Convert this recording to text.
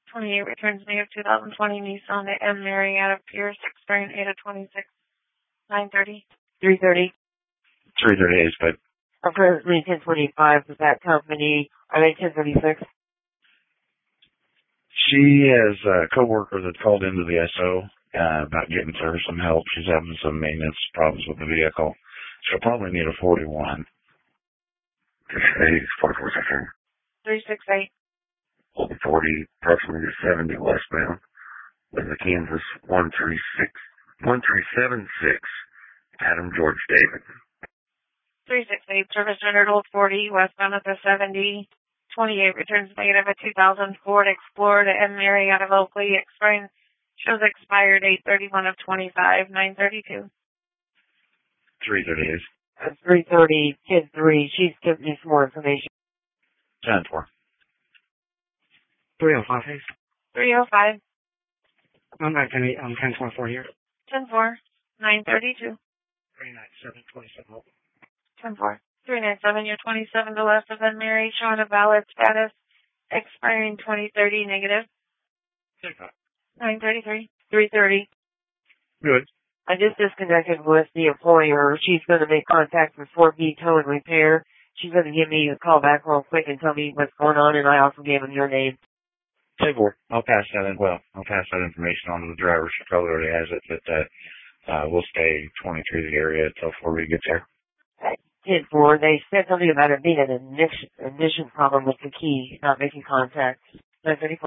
28 returns May of 2020 Nissan to M. Marietta Pierce, expiring 8 of 26, 930. 330. 338, but Approximately 1025 with that company. I mean 1036. she has a coworker that called into the SO about getting her some help. She's having some maintenance problems with the vehicle. She'll probably need a 41. 368. 40, approximately 70 westbound with the Kansas 1376, Adam George David. 368, service rendered Old 40, westbound at the 70. 28 returns negative a 2000 Ford Explorer to M. Marietta of Oakley, expiring, shows expired 8/31 of 25, 932. 338. 330, kid 3. She's giving me some more information. 10-4. 305, please. 305. I'm not going to 1024 here. 10-4, 932. 397, 27. 10-4. 397, you're 27 to left of Mary, showing a valid status, expiring 2030 negative. 933. 330. Good. I just disconnected with the employer. She's going to make contact with 4B Tow and Repair. She's going to give me a call back real quick and tell me what's going on, and I also gave him your name. 10-4. I'll pass that information on to the driver. She probably already has it, but we'll stay 23 the area until 4B gets there. 10-4. They said something about it being an ignition problem with the key, not making contact. 934.